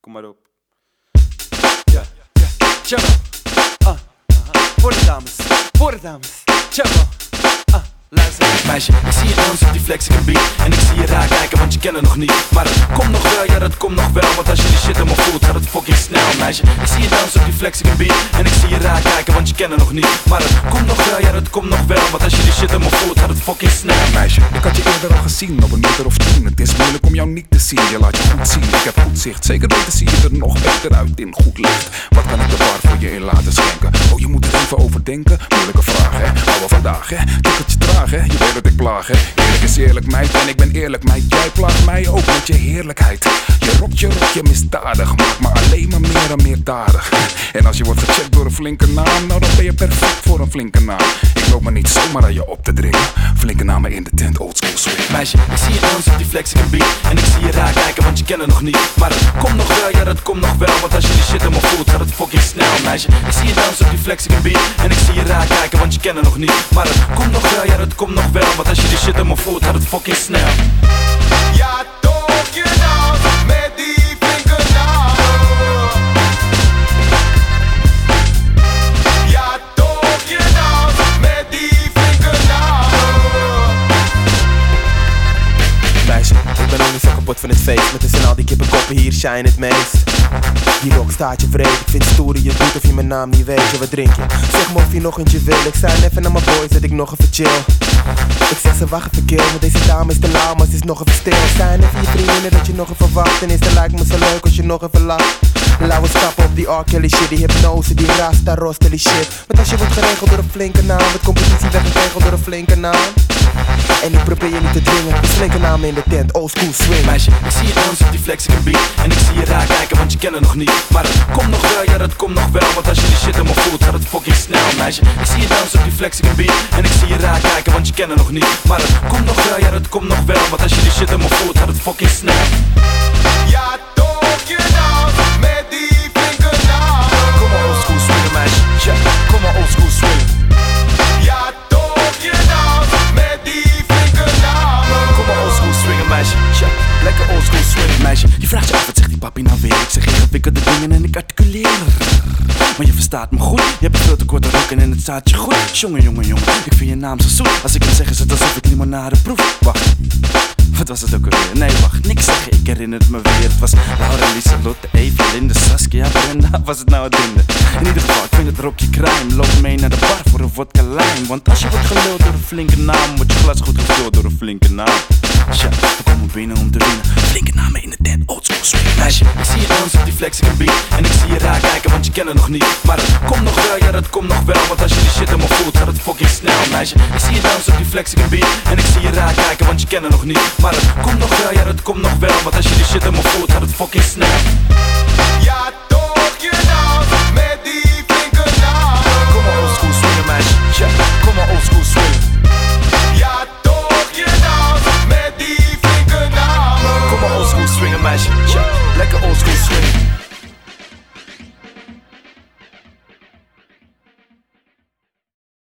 kom maar op. Ja, ciao. Voor de dames, ciao. Luister. Meisje, ik zie je dansen op die flexing beat. En ik zie je raar kijken, want je kent het nog niet. Maar dat komt nog wel, ja dat komt nog wel. Want als je die shit helemaal voelt, gaat het fucking snel. Meisje, ik zie je dansen op die flexing beat. En ik zie je raar kijken, want je kent het nog niet. Maar dat komt nog wel, ja dat komt nog wel. Want als je die shit helemaal voelt, gaat het fucking snel. Meisje, ik had je eerder al gezien op een meter of 10. Het is moeilijk om jou niet te zien, je laat je goed zien. Ik heb goed zicht, zeker weten zie je er nog beter uit in goed licht. Wat kan ik de bar voor je in laten schenken? Oh, je moet er even over denken, moeilijke vraag hè. Maar we vandaag hè, tikkeltje traag hè. Je weet dat ik plaag hè. Eerlijk is eerlijk meid en ik ben eerlijk meid. Jij plaagt mij ook met je heerlijkheid. Je rokt je misdadig, maakt me alleen maar meer en meer dadig. En als je wordt gecheckt door een flinke naam, nou dan ben je perfect voor een flinke naam. Ik loop me niet zomaar aan je op te dringen. Flinke namen in de tent, oldschool swing. Meisje, ik zie je dansen op die flexing beat. En ik zie je raar kijken, want je kent het nog niet. Maar dat komt nog wel, ja dat komt nog wel. Want als je die shit helemaal voelt, gaat het fucking snel. Meisje, ik zie je dansen op die flexing beat. En ik zie je raar kijken, want je kent het nog niet. Maar dat komt nog wel, ja dat komt nog wel. Want als je die shit helemaal voelt, gaat het fucking snel. Ja toch, je dans met die flinke naam. Ja toch, je dans met die flinke naam. Meisje, ik ben ook niet zo kapot van het feest. Met tussen al die kippenkoppen hier shine het meest. Die rock staat je vreed, ik vind het stoer je doet of je mijn naam niet weet. Wat drink je? Zeg me of je nog eentje wil. Ik zei even naar mijn boys dat ik nog even chill. Ik zeg ze wacht even kill, want deze dame is te lauw, maar ze is nog even stil. Zijn even je vriendinnen dat je nog even wacht. En is het lijkt me zo leuk als je nog even lacht. Laten we stappen op die R. Kelly shit, die hypnose, die rasta, rostel die shit. Want als je wordt geregeld door een flinke naam, wordt competitie weggeregeld door een flinke naam. En ik probeer je niet te dwingen, dus flinke naam in de tent, old school swing. Meisje, ik zie je dansen op die flexing beat. En ik zie je raar kijken, want je kent het nog niet. Maar dat komt nog wel, ja dat komt nog wel. Want als je die shit helemaal voelt, gaat het fucking snel. Meisje, ik zie je dansen op die flexing beat. En ik zie je raar kijken, want je kent het nog niet. Maar dat komt nog wel, ja dat komt nog wel. Want als je die shit helemaal voelt, gaat het fucking snel. Ja toch, je dans met die flinke naam. Kom maar old school swingen meisje, yeah. Kom maar old school swingen. Ja toch, je dans met die flinke naam. Kom maar old school swingen meisje, yeah. Lekker old school swingen meisje. Je vraagt je af, wat zegt die papi nou weer? Ik zeg ingewikkelde dingen en ik articuleer. Maar je verstaat me goed, je hebt een veel te korte rokken en het staat je goed. Jongen, ik vind je naam zo zoet. Als ik hem zeg is het alsof ik limonade proef. Wacht, wat was het ook alweer? Nee wacht, niks zeggen, ik herinner het me weer. Het was Laura, Lieselotte, Eva, Linde, Saskia, Brenda. Was het nou het dinde? In ieder geval, ik vind het rokje crime. Loop mee naar de bar voor een vodka lime. Want als je wordt geluld door een flinke naam, wordt je glas goed gevuld door een flinke naam. Tja, we komen binnen om te winnen. Flinke namen in de tent, oldschool swing. Meisje, ik zie je dansen op die flexing beat. En ik zie je raar kijken, want je kent het nog niet. Maar dat komt nog wel, ja dat komt nog wel. Want als je die shit helemaal voelt, gaat het fucking snel. Meisje, ik zie je dansen op die flexing beat. En ik zie je raar kijken, want je kent het nog niet. Maar dat komt nog wel, ja dat komt nog wel. Want als je die shit helemaal voelt, gaat het fucking snel. Ja toch, je dans met die flinke naam. Kom maar old school swingen meisje, yeah. Kom maar old school swingen. Ja toch, je dans met die flinke naam. Kom maar old school swingen meisje, yeah. Lekker old school swingen.